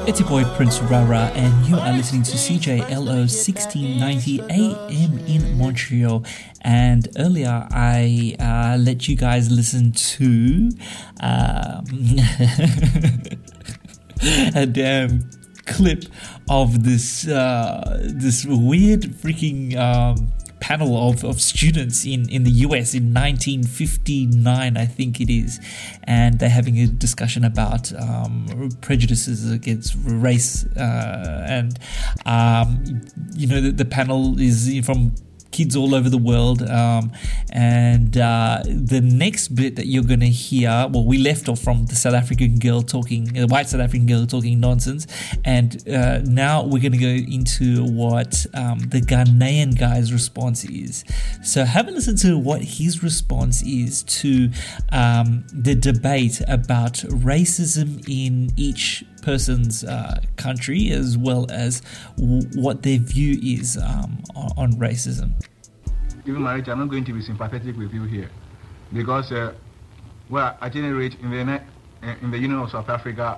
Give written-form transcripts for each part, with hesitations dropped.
It's your boy Prince Rara, and you are listening to CJLO 1690 AM in Montreal. And earlier, I let you guys listen to a damn clip of this weird freaking panel of students in the US in 1959, I think it is, and they're having a discussion about prejudices against race, and the panel is from kids all over the world, and the next bit that you're going to hear, well, we left off from the white South African girl talking nonsense, and now we're going to go into what the Ghanaian guy's response is. So have a listen to what his response is to the debate about racism in each person's country, as well as what their view is on racism. Even Marita, I'm not going to be sympathetic with you here, because at any rate, in the Union of South Africa,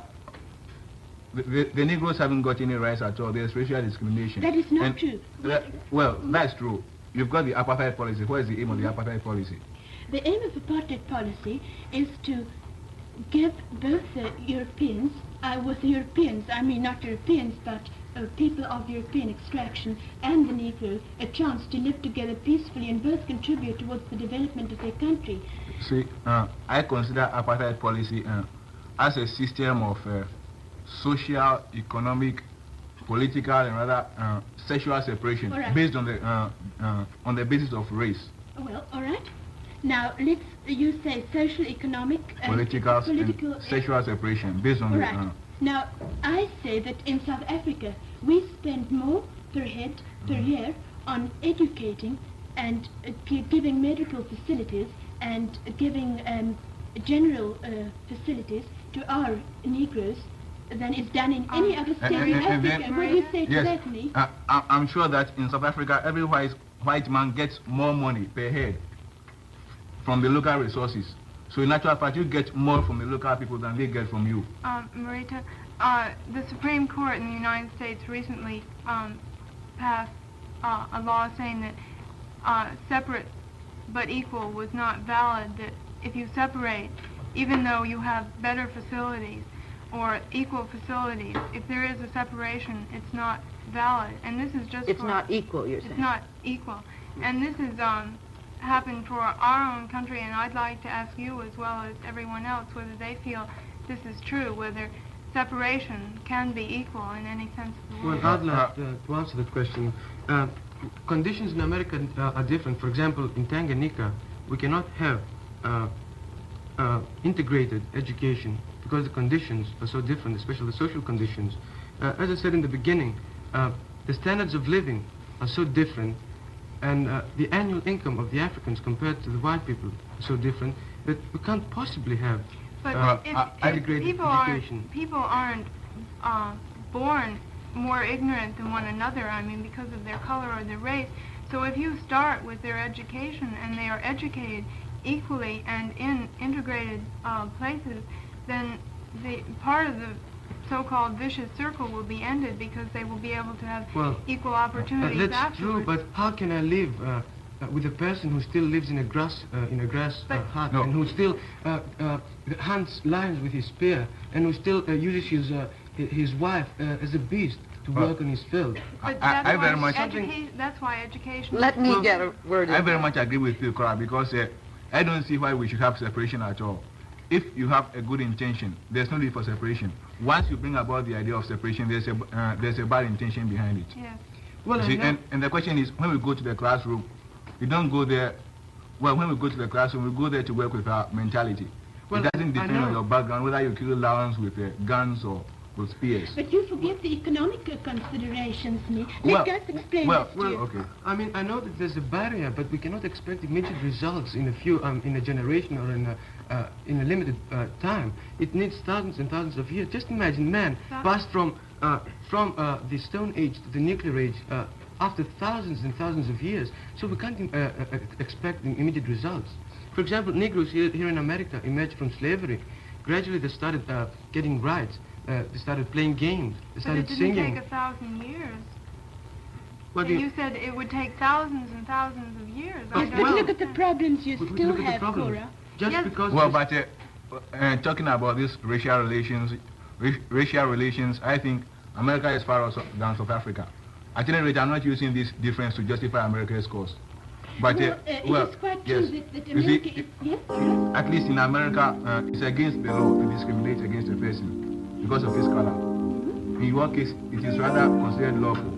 the Negroes haven't got any rights at all. There's racial discrimination. That is not true. That's true. You've got the apartheid policy. What is the aim of the apartheid policy? The aim of the apartheid policy is to give both the Europeans, with the Europeans, I mean not Europeans, but people of European extraction and the Negroes, a chance to live together peacefully and both contribute towards the development of their country. See, I consider apartheid policy as a system of social, economic, political, and rather sexual separation, right, based on the basis of race. Well, all right. Now, you say social, economic, political and sexual separation based on right. Now, I say that in South Africa, we spend more per head per year on educating and giving medical facilities and giving general facilities to our Negroes than is done in any other state in Africa. What do you say to that, Lee? I'm sure that in South Africa, every white man gets more money per head from the local resources. So in actual fact, you get more from the local people than they get from you. Marita, the Supreme Court in the United States recently passed a law saying that separate but equal was not valid, that if you separate, even though you have better facilities or equal facilities, if there is a separation, it's not valid. And this is just It's not equal, you're saying? It's not equal. And this is happened for our own country, and I'd like to ask you as well as everyone else whether they feel this is true, whether separation can be equal in any sense of the word. Well, I'd like to answer that question. Conditions in America are different. For example, in Tanganyika, we cannot have integrated education because the conditions are so different, especially the social conditions. As I said in the beginning, the standards of living are so different, and the annual income of the Africans compared to the white people is so different that we can't possibly have integrated education. People aren't born more ignorant than one another, I mean, because of their color or their race. So if you start with their education and they are educated equally and in integrated places, then the part of the so-called vicious circle will be ended because they will be able to have equal opportunities that's afterwards. true, but how can I live with a person who still lives in a grass hut, and who still hunts lions with his spear, and who still uses his wife as a beast to work on his field? But that's why education... Let me get a word in. I very much agree with you, Cora, because I don't see why we should have separation at all. If you have a good intention, there's no need for separation. Once you bring about the idea of separation, there's a bad intention behind it. Yes. Well, see, and the question is, when we go to the classroom, we don't go there. Well, when we go to the classroom, we go there to work with our mentality. Well, it doesn't depend on your background, whether you kill lions with guns or with spears. But you forget the economic considerations, me. Let us explain this to you. Okay. I mean, I know that there's a barrier, but we cannot expect immediate results in a generation or in a limited time. It needs thousands and thousands of years. Just imagine, man passed from the Stone Age to the nuclear age after thousands and thousands of years. So we can't expect immediate results. For example, Negroes here in America emerged from slavery. Gradually, they started getting rights. they started playing games, they But started it didn't singing. take 1,000 years. What And do you said it would take thousands and thousands of years. I Yes, don't but look at the problems you But still look at the have, problem. Cora. Just Yes. because Well, it's- but talking about this racial relations, I think America is far than South Africa. At any rate, I'm not using this difference to justify America's cause. But Well, it is quite true yes. that You see, America is... Yes? at least in America, it's against the law to discriminate against a person because of his color. In your case, it is rather considered lawful.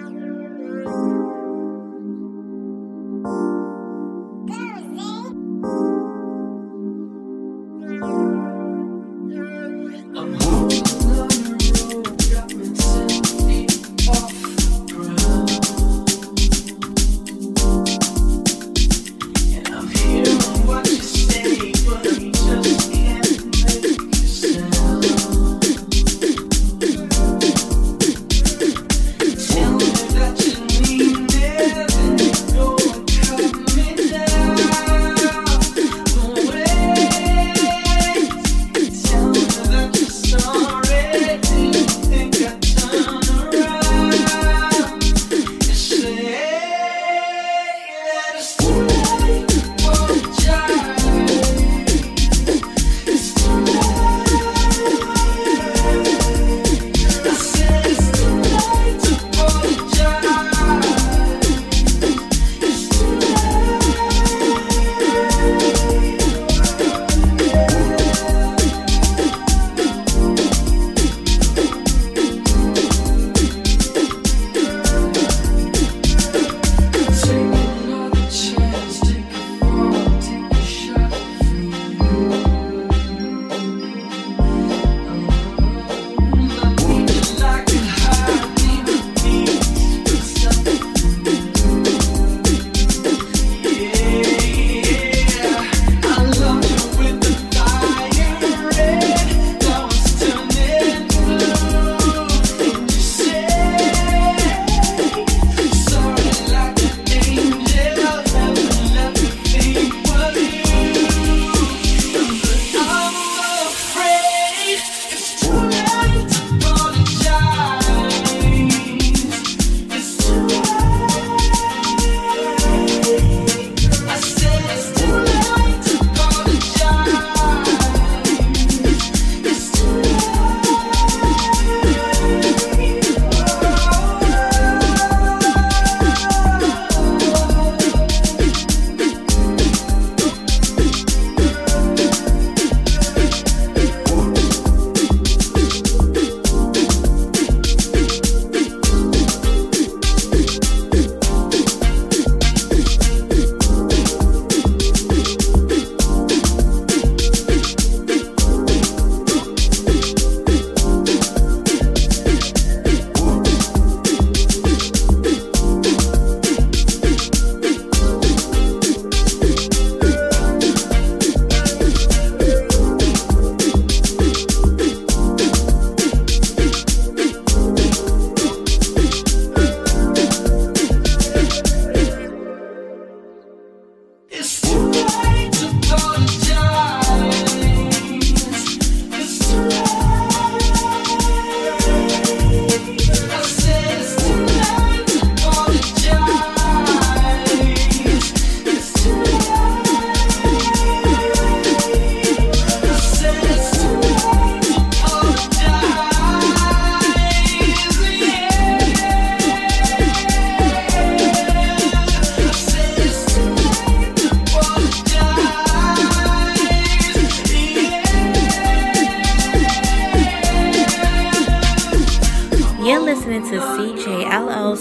listening to CJLO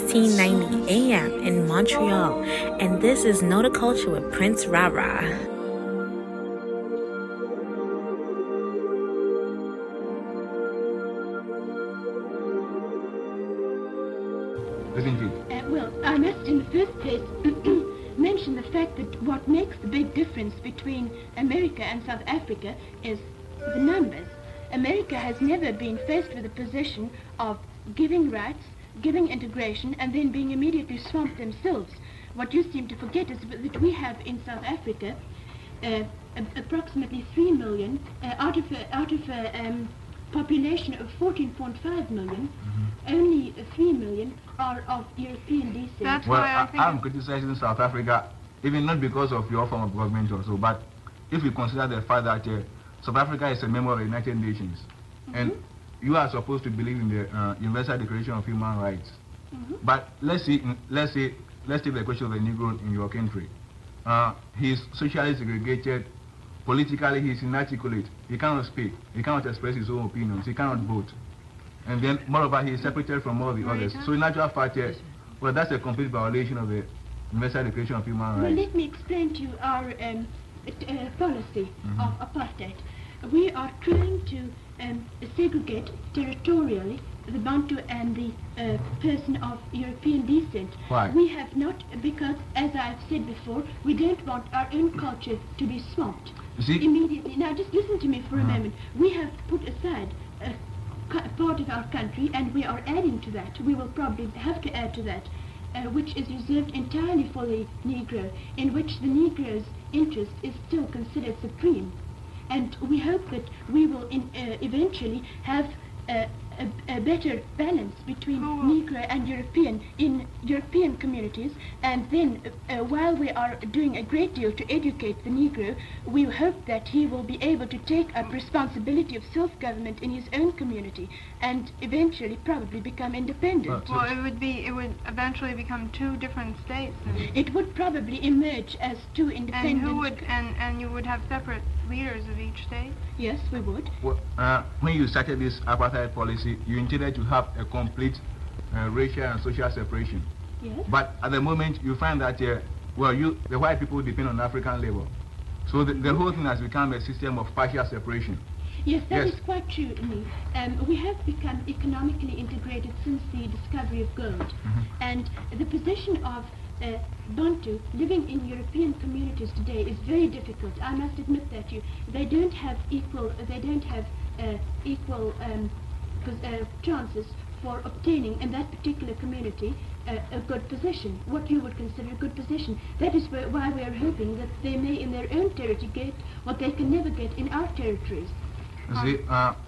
1690 AM in Montreal, and this is Know the Culture with Prince Rara. Well, I must in the first place mention the fact that what makes the big difference between America and South Africa is the numbers. America has never been faced with a position of giving rights, giving integration, and then being immediately swamped themselves. What you seem to forget is that we have in South Africa approximately 3 million out of population of 14.5 million, only 3 million are of European descent. That's Well, why I think I'm criticizing South Africa, even not because of your form of government also, but if you consider the fact that South Africa is a member of the United Nations, and you are supposed to believe in the Universal Declaration of Human Rights. But let's take the question of the Negro in your country. He's socially segregated, politically he's inarticulate, he cannot speak, he cannot express his own opinions, he cannot vote. And then, moreover, he is separated from all the others. So in actual fact, well, that's a complete violation of the Universal Declaration of Human Rights. Well, let me explain to you our policy of apartheid. We are trying to segregate territorially the Bantu and the person of European descent. Why? We have not, because, as I've said before, we don't want our own culture to be swamped immediately. Now, just listen to me for a moment. We have put aside part of our country, and we are adding to that. We will probably have to add to that, which is reserved entirely for the Negro, in which the Negro's interest is still considered supreme. And we hope that we will eventually have a better balance between Negro and European in European communities, and then while we are doing a great deal to educate the Negro, we hope that he will be able to take up responsibility of self-government in his own community and eventually probably become independent. well, it would eventually become two different states. It would probably emerge as two And independent... who would and you would have separate leaders of each state? Yes, we would. Well, when you started this apartheid policy, you intended to have a complete racial and social separation. Yes. But at the moment, you find that, the white people depend on African labor. So the whole thing has become a system of partial separation. Yes, that Yes. is quite true, Lee. We have become economically integrated since the discovery of gold. And the position of Bantu living in European communities today is very difficult. I must admit that they don't have equal chances for obtaining in that particular community a good position, what you would consider a good position. That is why we are hoping that they may in their own territory get what they can never get in our territories. You see,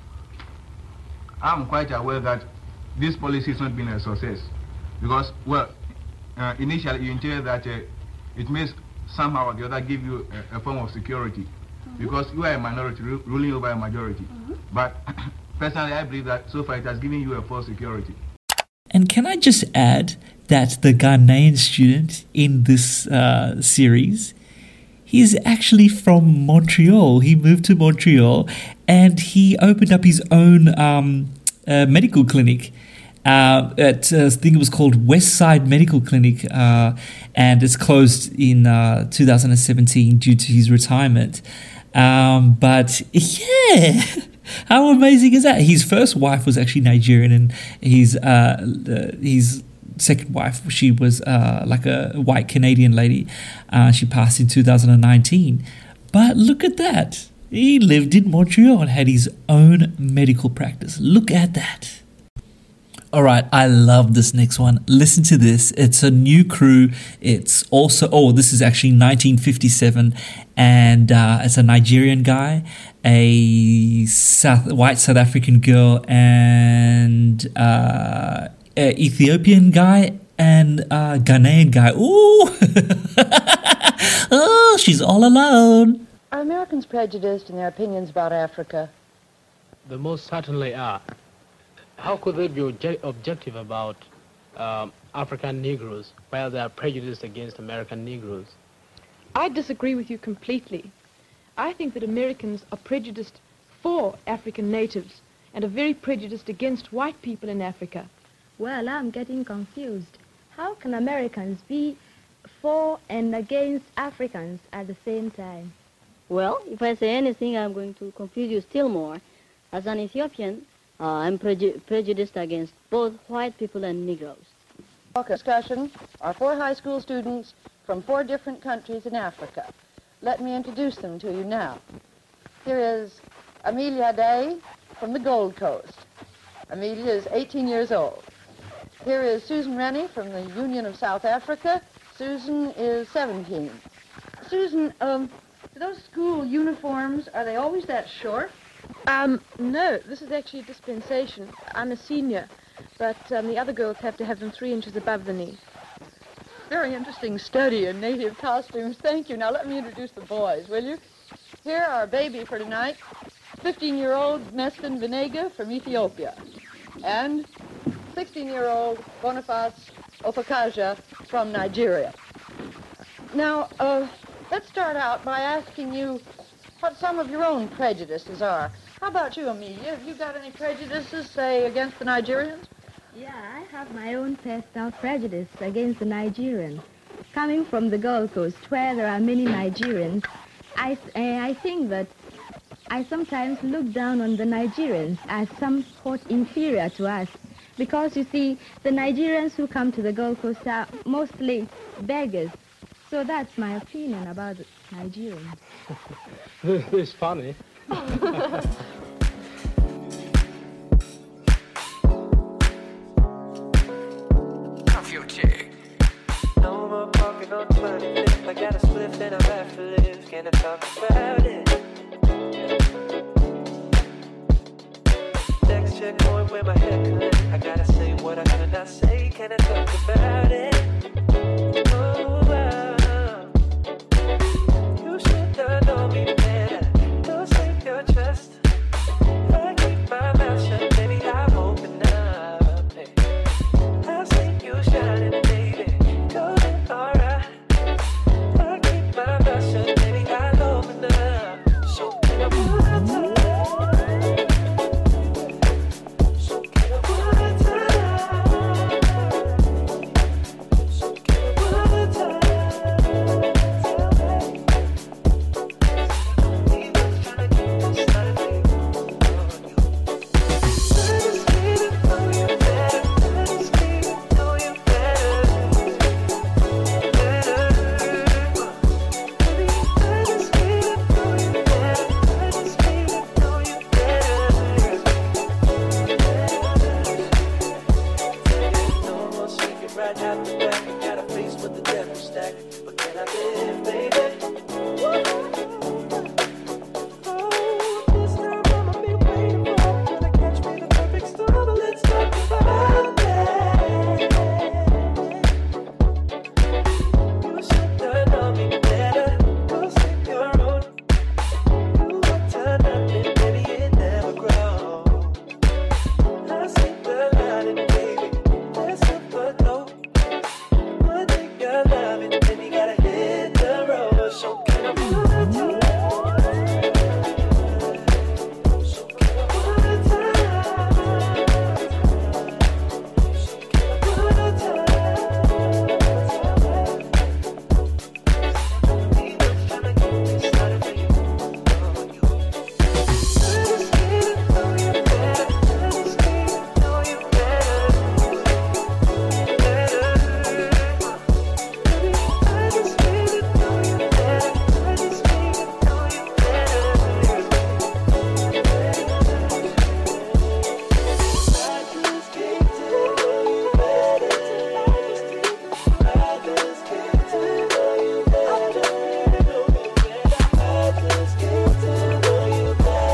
I'm quite aware that this policy has not been a success because, initially you intended that it may somehow or the other give you a form of security because you are a minority ruling over a majority. But personally, I believe that so far it has given you a false security. And can I just add that the Ghanaian student in this series, he's actually from Montreal. He moved to Montreal and he opened up his own medical clinic. I think it was called Westside Medical Clinic, and it's closed in 2017 due to his retirement. But yeah, how amazing is that? His first wife was actually Nigerian, and his second wife, she was like a white Canadian lady. She passed in 2019. But look at that. He lived in Montreal and had his own medical practice. Look at that. All right, I love this next one. Listen to this. It's a new crew. It's also, this is actually 1957, and it's a Nigerian guy, a white South African girl, and an Ethiopian guy, and a Ghanaian guy. Ooh, oh, she's all alone. Are Americans prejudiced in their opinions about Africa? They most certainly are. How could they be objective about African Negroes while they are prejudiced against American Negroes? I disagree with you completely. I think that Americans are prejudiced for African natives and are very prejudiced against white people in Africa. Well, I'm getting confused. How can Americans be for and against Africans at the same time? Well, if I say anything, I'm going to confuse you still more. As an Ethiopian, I'm prejudiced against both white people and Negroes. Discussion are 4 high school students from 4 different countries in Africa. Let me introduce them to you now. Here is Amelia Day from the Gold Coast. Amelia is 18 years old. Here is Susan Rennie from the Union of South Africa. Susan is 17. Susan, those school uniforms, are they always that short? No, this is actually a dispensation. I'm a senior, but the other girls have to have them 3 inches above the knee. Very interesting study in native costumes. Thank you. Now let me introduce the boys, will you? Here, our baby for tonight, 15-year-old Mesfin Venega from Ethiopia, and 16-year-old Boniface Ofakaja from Nigeria. Now, let's start out by asking you what some of your own prejudices are. How about you, Amelia? Have you got any prejudices, say, against the Nigerians? Yeah, I have my own personal prejudice against the Nigerians. Coming from the Gold Coast, where there are many Nigerians, I think that I sometimes look down on the Nigerians as somewhat inferior to us. Because, you see, the Nigerians who come to the Gold Coast are mostly beggars. So that's my opinion about the Nigerians. This is funny. No more parking on 25th. I got a spliff and I'm after live. Can I talk about it? Next check going where my hair cut. I gotta say what I gotta not say. Can I talk about it? Oh, wow. You should have known me better. Don't save your trust. I keep my mouth shut, baby. I'm open up. Hey. I see you shining, baby. Golden aura. I keep my mouth shut, baby. I'll open up. So can I put time? So can I put time? So can I put time? Even trying to keep this started for you. I just need to know you better. I just need to know you better. Baby, I just need to know you better. I just need to know you better. No more secret right out the back. I got a face with the devil stack. But can I live, baby? Oh, this time I'ma be waiting for. Gonna catch me the perfect storm. Let's talk about it. You should have known me better. Go sleep your own. You water nothing, baby, it never grows. I see the light, baby. There's super low. One thing you're loving, then you gotta hit the road. So can I put time? So can I put time? So can I put time? Even trying to keep this started for you. I just need to know you better. I just need to know you better. Baby, I just need to know you better. I just need to know you better. I just need to know you better. I just need to know you better. I just need to know you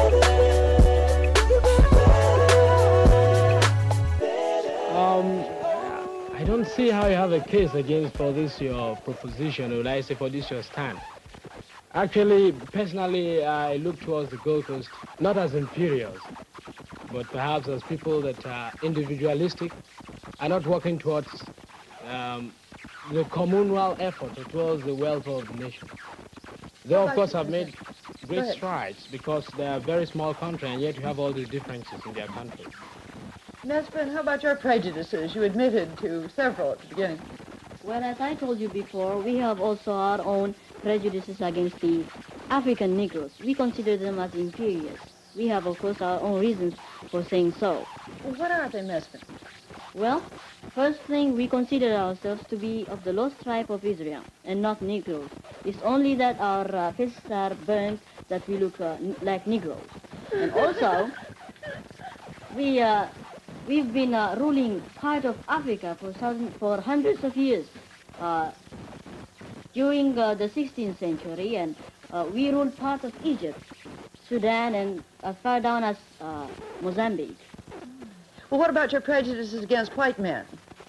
I don't see how you have a case against for this your proposition, or I say for this your stand. Actually, personally, I look towards the Gold Coast not as inferiors, but perhaps as people that are individualistic, are not working towards the communal effort or towards the welfare of the nation. They, of course, have made great strides because they are a very small country, and yet you have all these differences in their country. Mesfin, how about your prejudices? You admitted to several at the beginning. Well, as I told you before, we have also our own prejudices against the African Negroes. We consider them as inferiors. We have, of course, our own reasons for saying so. Well, what are they, Mesfin? Well, first thing, we consider ourselves to be of the lost tribe of Israel and not Negroes. It's only that our faces are burned that we look like Negroes. And also, we've been ruling part of Africa for hundreds of years during the 16th century, and we ruled part of Egypt. Sudan, and as far down as Mozambique. Well, what about your prejudices against white men?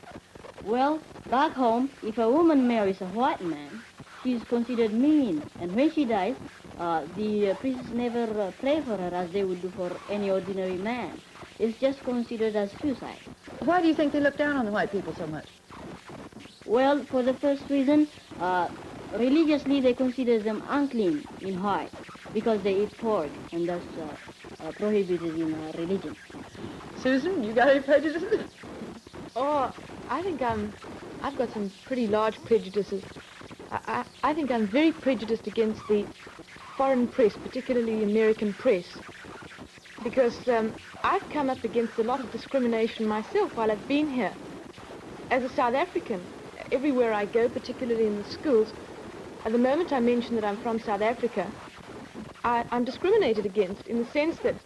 Well, back home, if a woman marries a white man, she is considered mean, and when she dies, the priests never pray for her as they would do for any ordinary man. It's just considered as suicide. Why do you think they look down on the white people so much? Well, for the first reason, religiously they consider them unclean in white because they eat pork, and that's prohibited in religion. Susan, you got any prejudices? Oh, I think I've got some pretty large prejudices. I think I'm very prejudiced against the foreign press, particularly the American press, because I've come up against a lot of discrimination myself while I've been here. As a South African, everywhere I go, particularly in the schools, at the moment I mention that I'm from South Africa, I'm discriminated against in the sense that,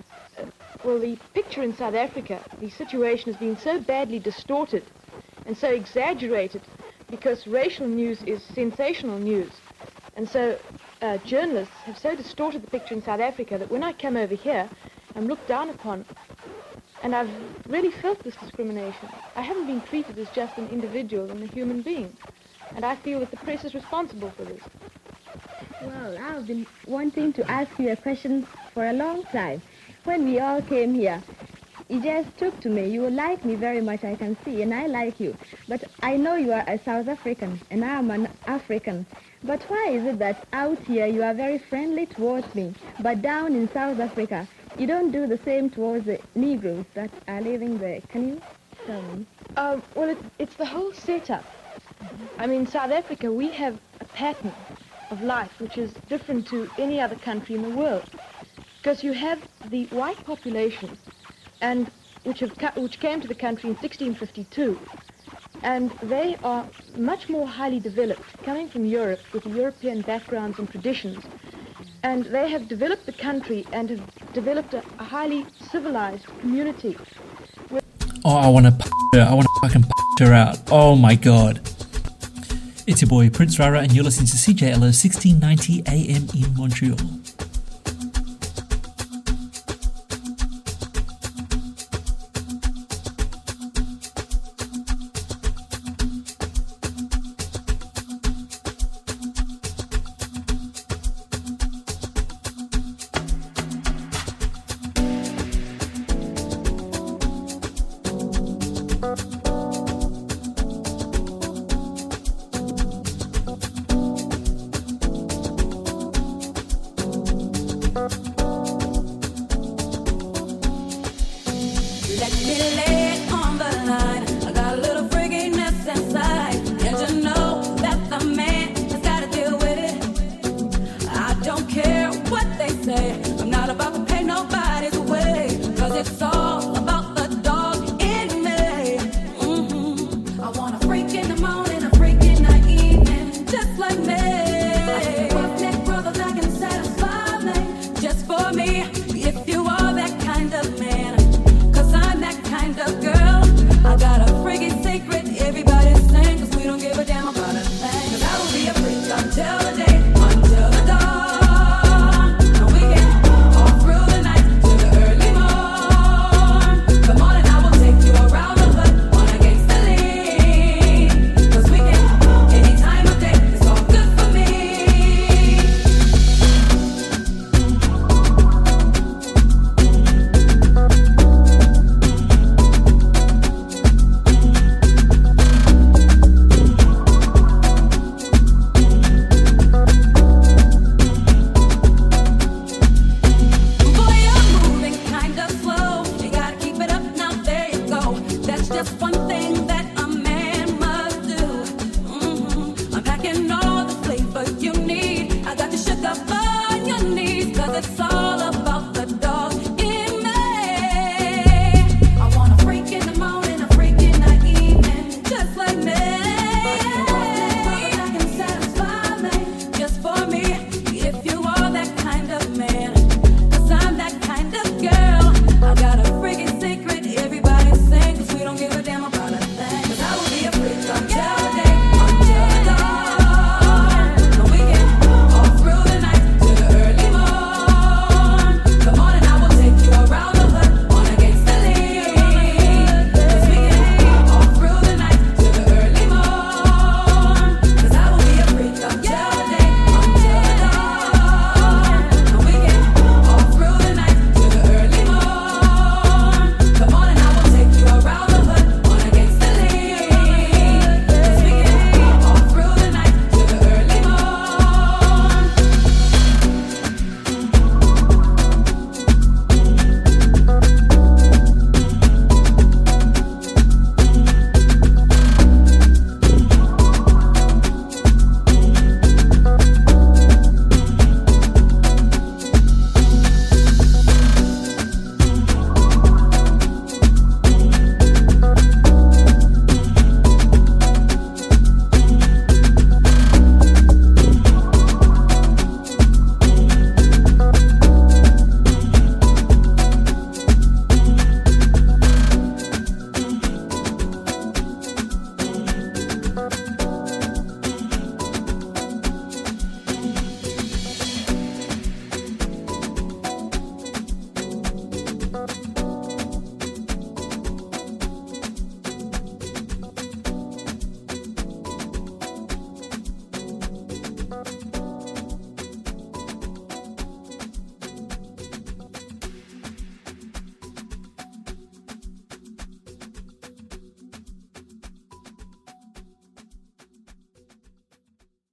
well, the picture in South Africa, the situation has been so badly distorted and so exaggerated because racial news is sensational news. And so journalists have so distorted the picture in South Africa that when I come over here, I'm looked down upon, and I've really felt this discrimination. I haven't been treated as just an individual and a human being, and I feel that the press is responsible for this. Well, I've been wanting to ask you a question for a long time. When we all came here, you just took to me. You like me very much, I can see, and I like you. But I know you are a South African, and I'm an African. But why is it that out here you are very friendly towards me, but down in South Africa, you don't do the same towards the Negroes that are living there? Can you tell me? Well, it's the whole setup. I mean, South Africa, we have a pattern of life which is different to any other country in the world. Because you have the white population, and which came to the country in 1652, and they are much more highly developed, coming from Europe with European backgrounds and traditions, and they have developed the country and have developed a highly civilized community. Oh, I want to her. I want to fucking her out. Oh my god. It's your boy Prince Rara, and you're listening to CJLO 1690 AM in Montreal. It's all